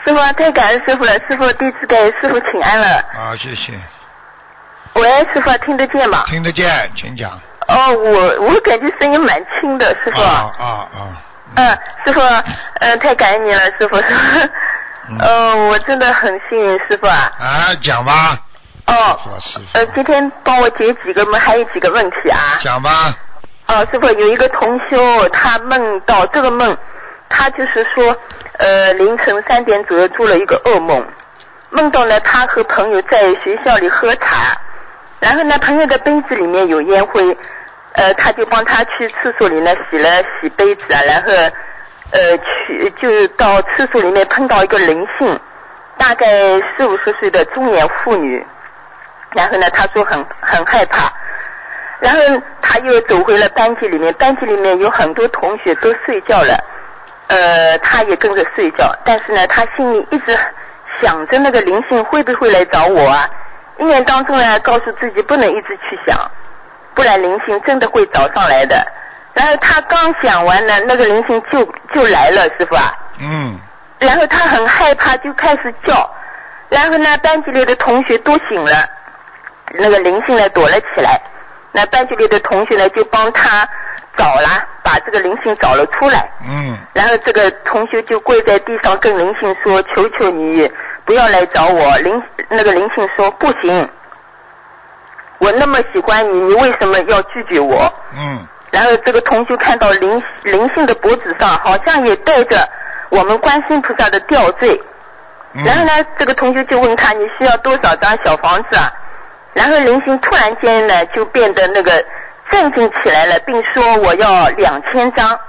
师傅太感恩师傅了，师傅弟子给师傅请安了。 好，谢谢。 喂，师傅听得见吗？ 听得见，请讲。 哦，我感觉声音蛮轻的，师傅。师傅，太感恩你了，师傅。我真的很幸运，师傅啊。 讲吧。 今天帮我解几个梦，还有几个问题啊。 讲吧。 师傅，有一个同修，他梦到这个梦，他就是说，凌晨3点左右做了一个噩梦，梦到呢他和朋友在学校里喝茶，然后呢朋友的杯子里面有烟灰，他就帮他去厕所里呢洗杯子啊，然后就到厕所里面碰到一个灵性，大概40-50岁的中年妇女，然后呢他说很害怕，然后他又走回了班级里面，班级里面有很多同学都睡觉了，他也跟着睡觉，但是呢他心里一直想着那个灵性会不会来找我啊，意念当中呢告诉自己不能一直去想，不然灵性真的会找上来的。然后他刚想完呢，那个灵性就来了，师傅啊。然后他很害怕，就开始叫，然后呢班级里的同学都醒了，那个灵性呢躲了起来，那班级里的同学呢就帮他找了，把这个灵性找了出来。然后这个同学就跪在地上跟灵性说，求求你不要来找我。那个灵性说，不行，我那么喜欢你，你为什么要拒绝我？然后这个同学看到灵性的脖子上好像也带着我们观世音菩萨的吊坠，然后呢这个同学就问他，你需要多少张小房子啊？然后灵性突然间呢就变得那个镇静起来了，并说我要2000张。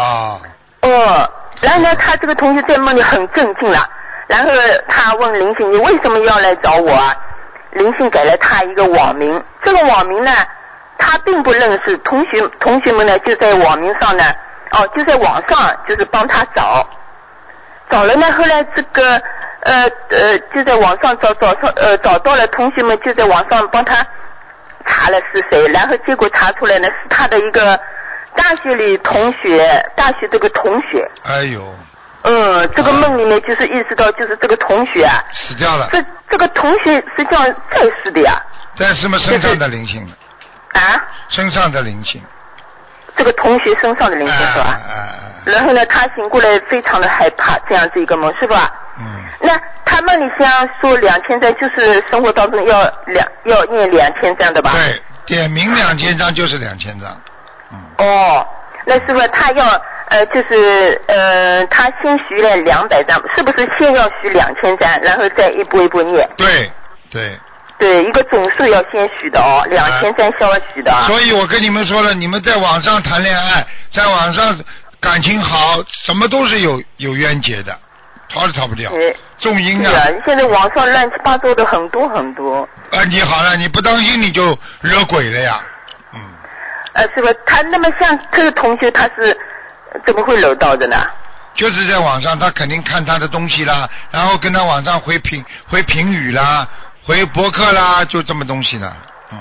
然后呢他这个同学在梦里很镇静了，然后他问灵性，你为什么要来找我啊？灵性给了他一个网名，这个网名呢他并不认识，同学们呢就在网名上呢，就在网上就是帮他找了呢，后来这个就在网上找到了，同学们就在网上帮他查了是谁，然后结果查出来呢是他的一个大学这个同学。这个梦里面就是意识到，就是这个同学啊死掉了。 这个同学实际上在世的呀。 在什么身上的灵性？身上的灵性。 这个同学身上的灵性是吧？然后呢，他醒过来非常的害怕，这样子一个梦是吧？那他梦里像说2000张，就是生活当中要念2000张的吧？ 对，点名2000张就是2000张。 那是不是他要就是他先许了200张，是不是先要许2000张，然后再一步一步念？对，一个总数要先许的2000张先要许的。 所以我跟你们说了，你们在网上谈恋爱，在网上感情好，什么都是有冤结的，逃都逃不掉。重因啊！ 现在网上乱七八糟的很多很多。 你好了，你不当心你就惹鬼了呀。 是吧？他那么像这个同学，他是怎么会惹到的呢？ 就是在网上，他肯定看他的东西啦，然后跟他网上回评语啦，回博客啦，就这么东西呢。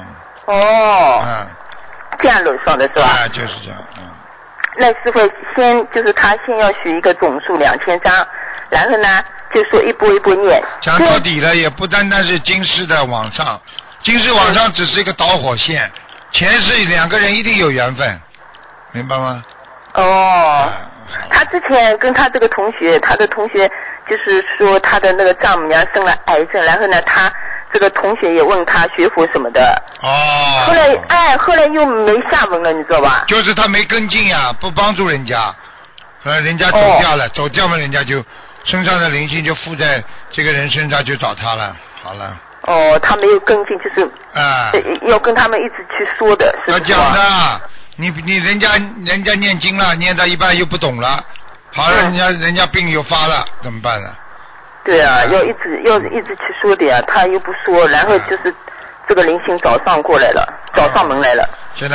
这样惹上的是吧？ 就是这样。 那师傅他先要许一个总数2000张，然后呢就说一步一步念。 讲到底了，也不单单是今世的网上，今世网上只是一个导火线，前世2个人一定有缘分，明白吗？ 他之前跟他这个同学，他的同学就是说他的那个丈母娘生了癌症，然后呢他这个同学也问他学佛什么的。后来又没下文了，你知道吧？ 就是他没跟进呀，不帮助人家，人家走掉了，走掉嘛，人家就身上的灵性就附在这个人身上，就找他了，好了。 他没有跟进，就是要跟他们一直去说的，是吧？ 要讲的，你人家念经了，念到一半又不懂了，好了，人家病又发了，怎么办呢？ 对啊，要一直去说的呀，他又不说，然后就是这个灵性找上门来了。现在